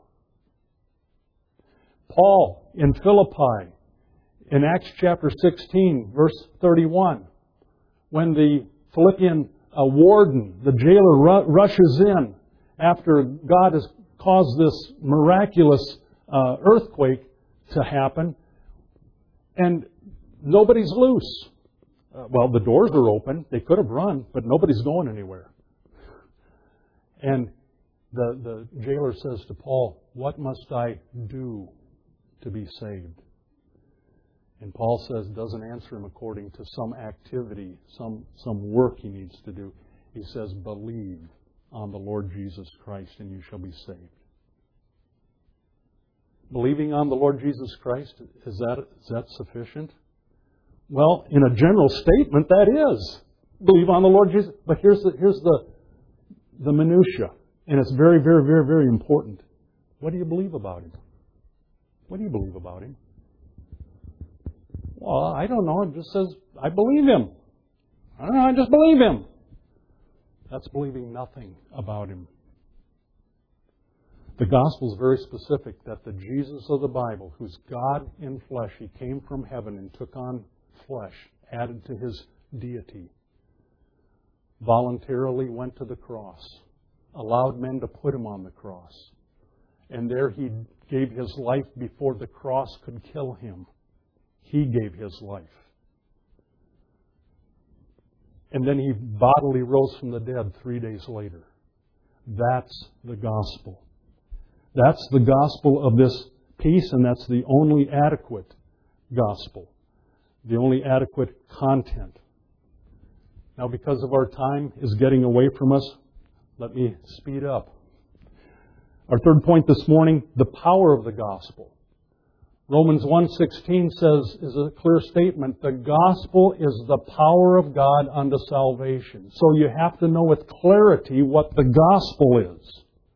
Paul in Philippi, in Acts chapter 16, verse 31, when the Philippian warden, the jailer, rushes in after God has caused this miraculous earthquake to happen, and nobody's loose. Well, the doors are open. They could have run, but nobody's going anywhere. And the jailer says to Paul, "What must I do to be saved?" And Paul says doesn't answer him according to some activity, some work he needs to do. He says, believe on the Lord Jesus Christ and you shall be saved. Believing on the Lord Jesus Christ, is that sufficient? Well, in a general statement, that is. Believe on the Lord Jesus. But here's the minutia. And it's very, very, very, very important. What do you believe about Him? What do you believe about Him? Well, I don't know. It just says, I believe Him. I don't know, I just believe Him. That's believing nothing about Him. The gospel is very specific that the Jesus of the Bible, who's God in flesh, He came from heaven and took on flesh, added to His deity, voluntarily went to the cross, allowed men to put Him on the cross, and there He gave His life before the cross could kill Him. He gave His life. And then He bodily rose from the dead 3 days later. That's the gospel. That's the gospel of this piece, and that's the only adequate gospel. The only adequate content. Now, because of our time is getting away from us, let me speed up. Our third point this morning, the power of the gospel. Romans 1:16 says, is a clear statement, the gospel is the power of God unto salvation. So you have to know with clarity what the gospel is.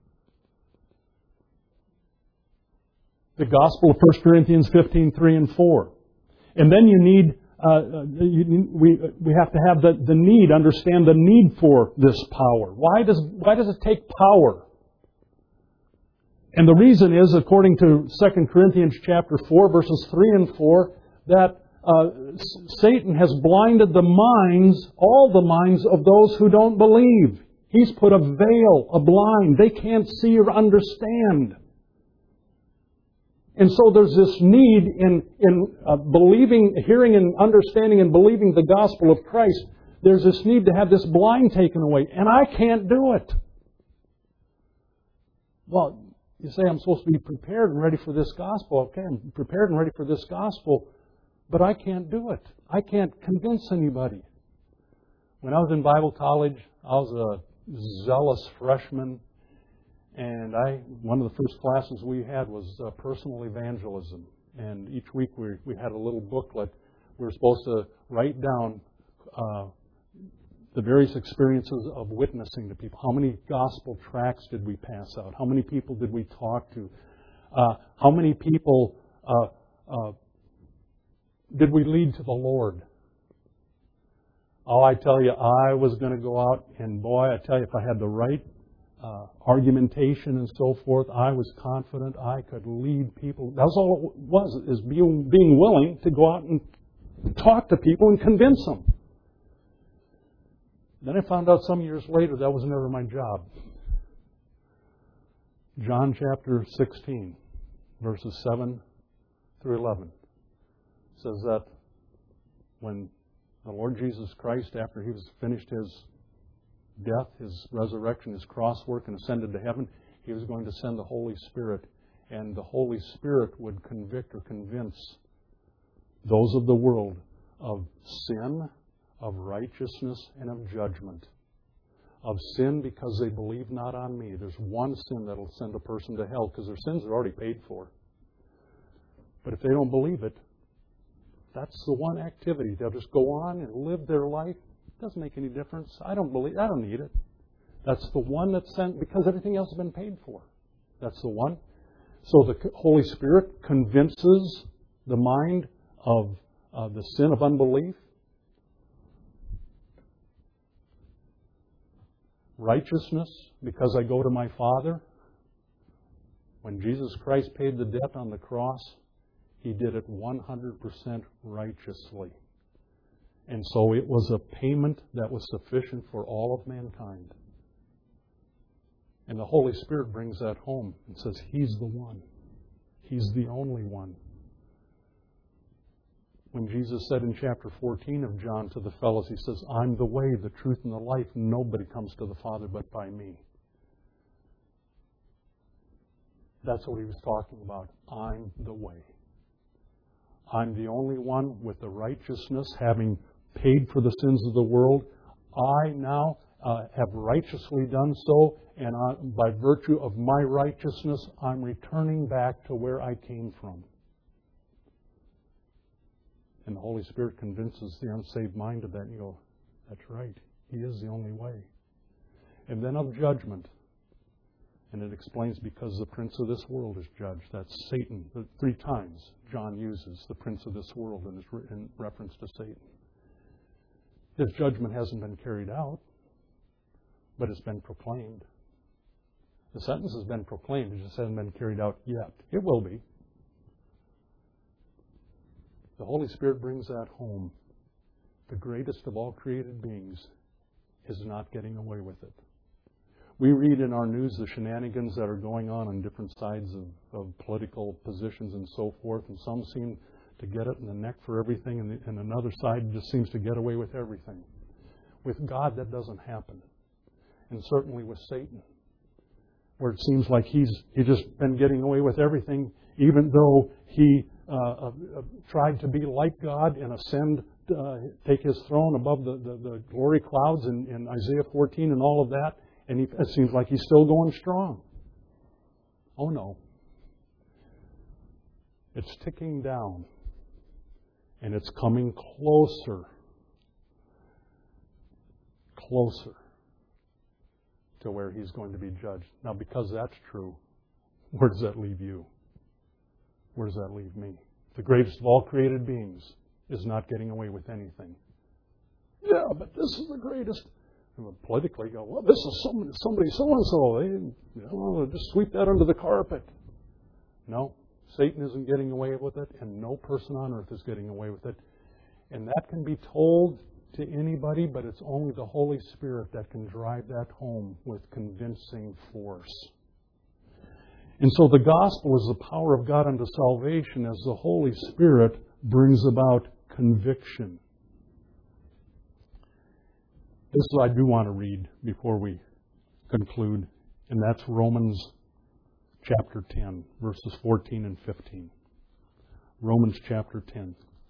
The gospel of 1 Corinthians 15:3 and 4. And then you need, we have to have the need, understand the need for this power. Why does it take power? And the reason is, according to 2 Corinthians chapter 4, verses 3 and 4, that Satan has blinded the minds, all the minds of those who don't believe. He's put a veil, a blind. They can't see or understand. And so there's this need in believing, hearing and understanding and believing the gospel of Christ. There's this need to have this blind taken away. And I can't do it. Well, you say, I'm supposed to be prepared and ready for this gospel. Okay, I'm prepared and ready for this gospel, but I can't do it. I can't convince anybody. When I was in Bible college, I was a zealous freshman, and one of the first classes we had was personal evangelism. And each week we had a little booklet. We were supposed to write down the various experiences of witnessing to people. How many gospel tracts did we pass out? How many people did we talk to? How many people did we lead to the Lord? Oh, I tell you, I was going to go out, and boy, I tell you, if I had the right argumentation and so forth, I was confident I could lead people. That's all it was, is being willing to go out and talk to people and convince them. Then I found out some years later that was never my job. John chapter 16, verses 7 through 11, says that when the Lord Jesus Christ, after He was finished His death, His resurrection, His cross work, and ascended to heaven, He was going to send the Holy Spirit. And the Holy Spirit would convict or convince those of the world of sin, of righteousness, and of judgment. Of sin because they believe not on me. There's one sin that will send a person to hell because their sins are already paid for. But if they don't believe it, that's the one activity. They'll just go on and live their life. It doesn't make any difference. I don't need it. That's the one that's sent because everything else has been paid for. That's the one. So the Holy Spirit convinces the mind of the sin of unbelief. Righteousness, because I go to my Father. When Jesus Christ paid the debt on the cross, He did it 100% righteously. And so it was a payment that was sufficient for all of mankind. And the Holy Spirit brings that home and says, He's the one. He's the only one. When Jesus said in chapter 14 of John to the fellows, He says, I'm the way, the truth, and the life. Nobody comes to the Father but by me. That's what He was talking about. I'm the way. I'm the only one with the righteousness, having paid for the sins of the world. I now have righteously done so, and by virtue of my righteousness, I'm returning back to where I came from. And the Holy Spirit convinces the unsaved mind of that, and you go, that's right. He is the only way. And then of judgment. And it explains because the prince of this world is judged. That's Satan. 3 times John uses the prince of this world in reference to Satan. His judgment hasn't been carried out, but it's been proclaimed. The sentence has been proclaimed. It just hasn't been carried out yet. It will be. The Holy Spirit brings that home. The greatest of all created beings is not getting away with it. We read in our news the shenanigans that are going on different sides of political positions and so forth, and some seem to get it in the neck for everything, and another side just seems to get away with everything. With God, that doesn't happen. And certainly with Satan, where it seems like he's just been getting away with everything, even though he tried to be like God and ascend, take his throne above the glory clouds in Isaiah 14 and all of that, and it seems like he's still going strong. Oh no. It's ticking down. And it's coming closer to where he's going to be judged. Now, because that's true, where does that leave you? Where does that leave me? The greatest of all created beings is not getting away with anything. Yeah, but this is the greatest. And politically go, well, this is somebody so-and-so. They just sweep that under the carpet. No. Satan isn't getting away with it, and no person on earth is getting away with it. And that can be told to anybody, but it's only the Holy Spirit that can drive that home with convincing force. And so the gospel is the power of God unto salvation as the Holy Spirit brings about conviction. This is what I do want to read before we conclude, and that's Romans chapter 10, verses 14 and 15. Romans chapter 10.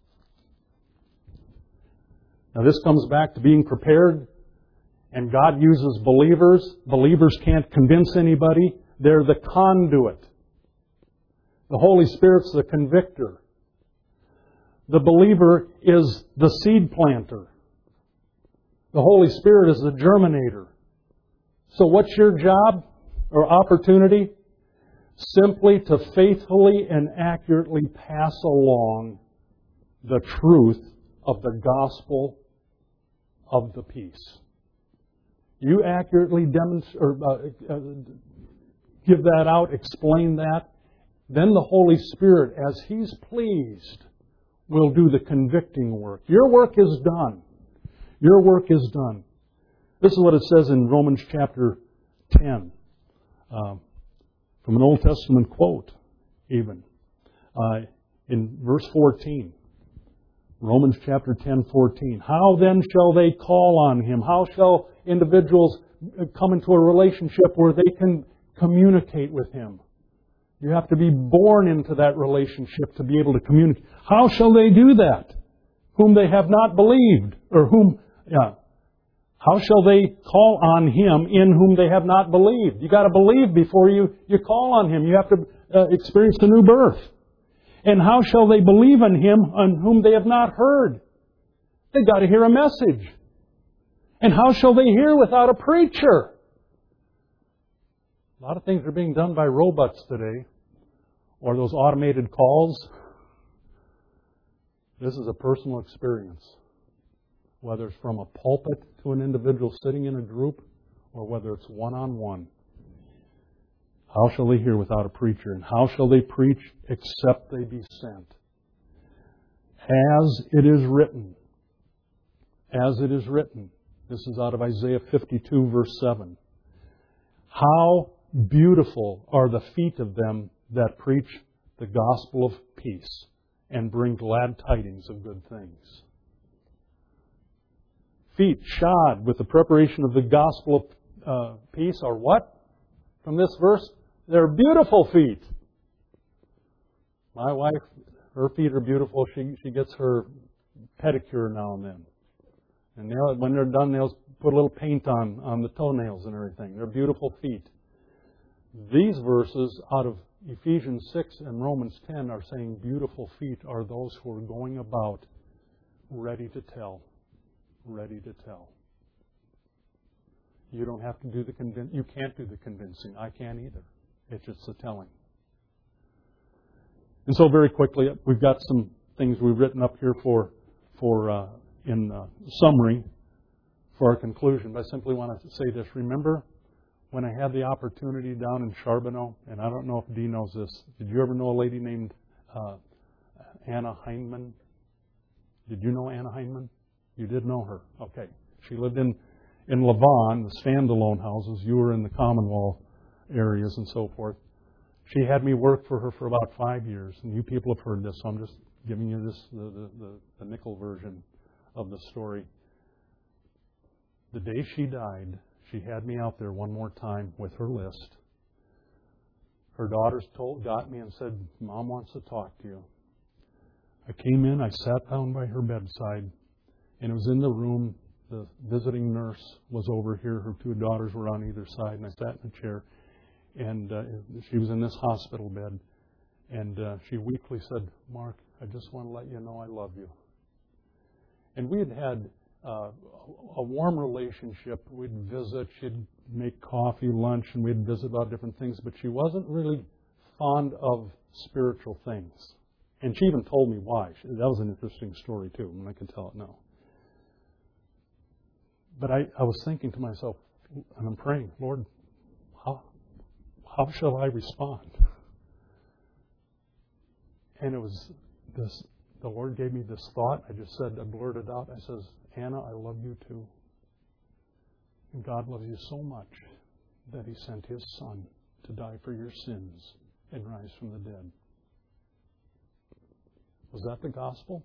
Now this comes back to being prepared, and God uses believers. Believers can't convince anybody. They're the conduit. The Holy Spirit's the convictor. The believer is the seed planter. The Holy Spirit is the germinator. So what's your job or opportunity? Simply to faithfully and accurately pass along the truth of the gospel of the peace. You accurately give that out, explain that, then the Holy Spirit, as He's pleased, will do the convicting work. Your work is done. Your work is done. This is what it says in Romans chapter 10. From an Old Testament quote, even. In verse 14. Romans chapter 10:14. How then shall they call on Him? How shall individuals come into a relationship where they can communicate with Him? You have to be born into that relationship to be able to communicate. How shall they do that? Whom they have not believed, or how shall they call on Him in whom they have not believed? You got to believe before you call on Him. You have to experience the new birth. And how shall they believe on Him on whom they have not heard? They've got to hear a message. And how shall they hear without a preacher? A lot of things are being done by robots today, or those automated calls. This is a personal experience. Whether it's from a pulpit to an individual sitting in a group, or whether it's one-on-one. How shall they hear without a preacher? And how shall they preach except they be sent? As it is written. As it is written. This is out of Isaiah 52, verse 7. How beautiful are the feet of them that preach the gospel of peace and bring glad tidings of good things. Feet shod with the preparation of the gospel of peace are what? From this verse, they're beautiful feet. My wife Her feet are beautiful. She gets her pedicure now and then. And when they're done, they'll put a little paint on the toenails and everything. They're beautiful feet. These verses out of Ephesians 6 and Romans 10 are saying beautiful feet are those who are going about ready to tell. Ready to tell. You don't have to do the convincing. You can't do the convincing. I can't either. It's just the telling. And so very quickly, we've got some things we've written up here in summary for our conclusion. But I simply want to say this. Remember when I had the opportunity down in Charbonneau, and I don't know if Dee knows this. Did you ever know a lady named Anna Heinemann? Did you know Anna Heinemann? You did know her. Okay. She lived in Lavon, the standalone houses. You were in the Commonwealth areas and so forth. She had me work for her for about 5 years. And you people have heard this, so I'm just giving you this the nickel version of the story. The day she died, she had me out there one more time with her list. Her daughters got me and said, Mom wants to talk to you. I came in, I sat down by her bedside, and it was in the room. The visiting nurse was over here. Her 2 daughters were on either side, and I sat in a chair. And she was in this hospital bed. And she weakly said, Mark, I just want to let you know I love you. And we had a warm relationship. We'd visit. She'd make coffee, lunch, and we'd visit about different things. But she wasn't really fond of spiritual things. And she even told me why. That was an interesting story, too, and I can tell it now. But I was thinking to myself, and I'm praying, Lord, how shall I respond? And it was this, the Lord gave me this thought. I blurted out, I says, Anna, I love you too. And God loves you so much that He sent His Son to die for your sins and rise from the dead. Was that the gospel?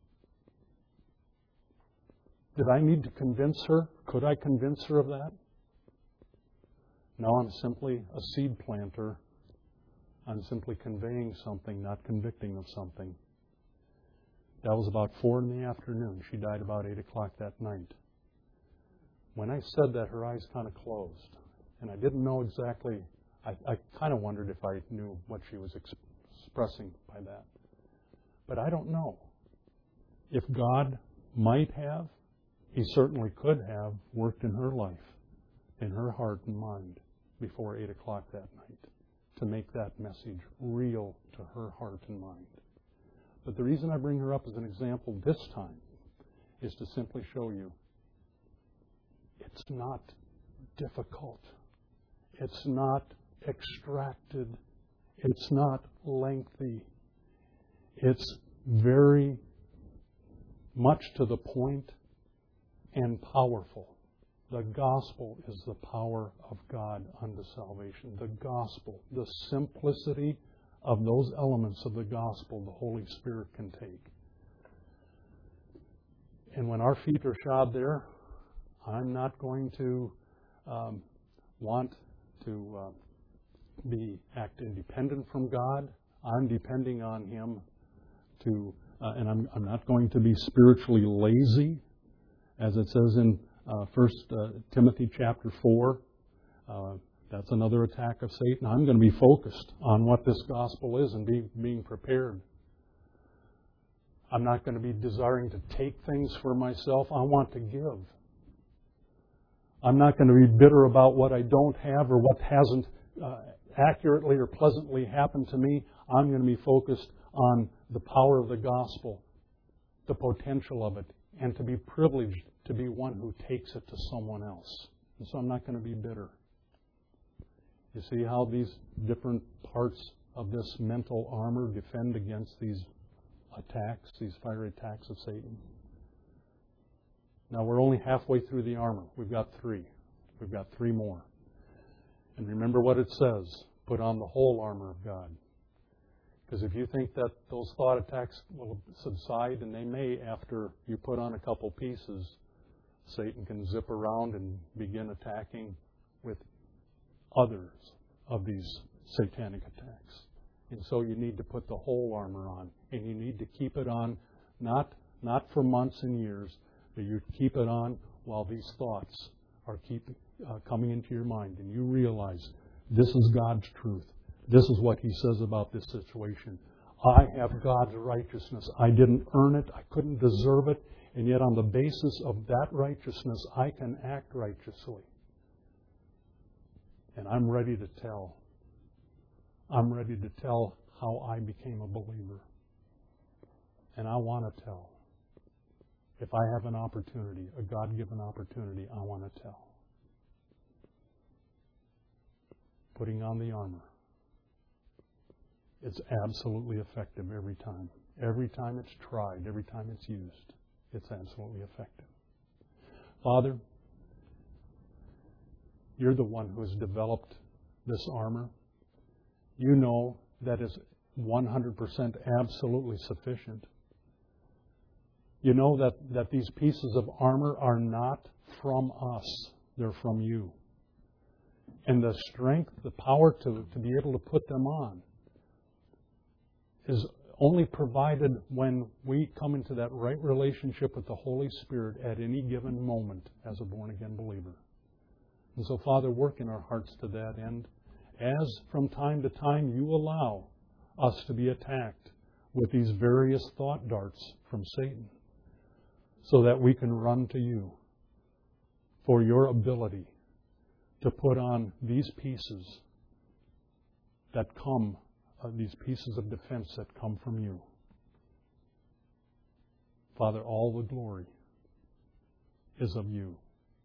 Did I need to convince her? Could I convince her of that? No, I'm simply a seed planter. I'm simply conveying something, not convicting of something. That was about 4 in the afternoon. She died about 8 o'clock that night. When I said that, her eyes kind of closed. And I didn't know exactly, I kind of wondered if I knew what she was expressing by that. But I don't know. If God might have, He certainly could have worked in her life, in her heart and mind, before 8 o'clock that night, to make that message real to her heart and mind. But the reason I bring her up as an example this time is to simply show you it's not difficult. It's not extracted. It's not lengthy. It's very much to the point and powerful. The gospel is the power of God unto salvation. The gospel, the simplicity of those elements of the gospel, the Holy Spirit can take. And when our feet are shod there, I'm not going to want to act independent from God. I'm depending on Him to, and I'm not going to be spiritually lazy, as it says in 1 Timothy chapter 4. That's another attack of Satan. I'm going to be focused on what this gospel is and being prepared. I'm not going to be desiring to take things for myself. I want to give. I'm not going to be bitter about what I don't have or what hasn't accurately or pleasantly happened to me. I'm going to be focused on the power of the gospel, the potential of it, and to be privileged to be one who takes it to someone else. And so I'm not going to be bitter. You see how these different parts of this mental armor defend against these attacks, these fiery attacks of Satan? Now we're only halfway through the armor. We've got 3. We've got 3 more. And remember what it says. Put on the whole armor of God. Because if you think that those thought attacks will subside, and they may after you put on a couple pieces, Satan can zip around and begin attacking with others of these satanic attacks And so you need to put the whole armor on. And you need to keep it on, not for months and years, but you keep it on while these thoughts are coming into your mind. And you realize this is God's truth. This is what He says about this situation. I have God's righteousness. I didn't earn it. I couldn't deserve it. And yet on the basis of that righteousness, I can act righteously. And I'm ready to tell. I'm ready to tell how I became a believer. And I want to tell. If I have an opportunity, a God-given opportunity, I want to tell. Putting on the armor. It's absolutely effective every time. Every time it's tried, every time it's used, it's absolutely effective. Father, You're the one who has developed this armor. You know that is 100% absolutely sufficient. You know that these pieces of armor are not from us. They're from You. And the strength, the power to be able to put them on is only provided when we come into that right relationship with the Holy Spirit at any given moment as a born-again believer. And so, Father, work in our hearts to that end, as from time to time You allow us to be attacked with these various thought darts from Satan, so that we can run to You for Your ability to put on these pieces that come, these pieces of defense that come from You. Father, all the glory is of You.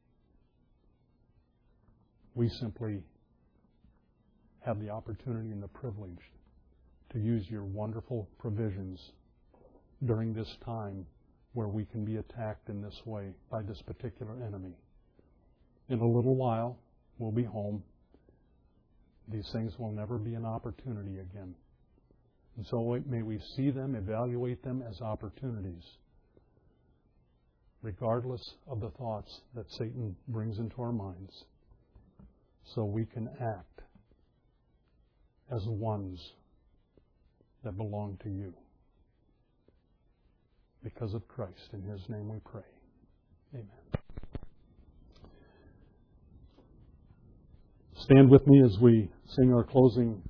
We simply have the opportunity and the privilege to use Your wonderful provisions during this time where we can be attacked in this way by this particular enemy. In a little while, we'll be home. These things will never be an opportunity again. And so may we see them, evaluate them as opportunities, regardless of the thoughts that Satan brings into our minds, so we can act as ones that belong to You. Because of Christ, in His name we pray. Amen. Stand with me as we sing our closing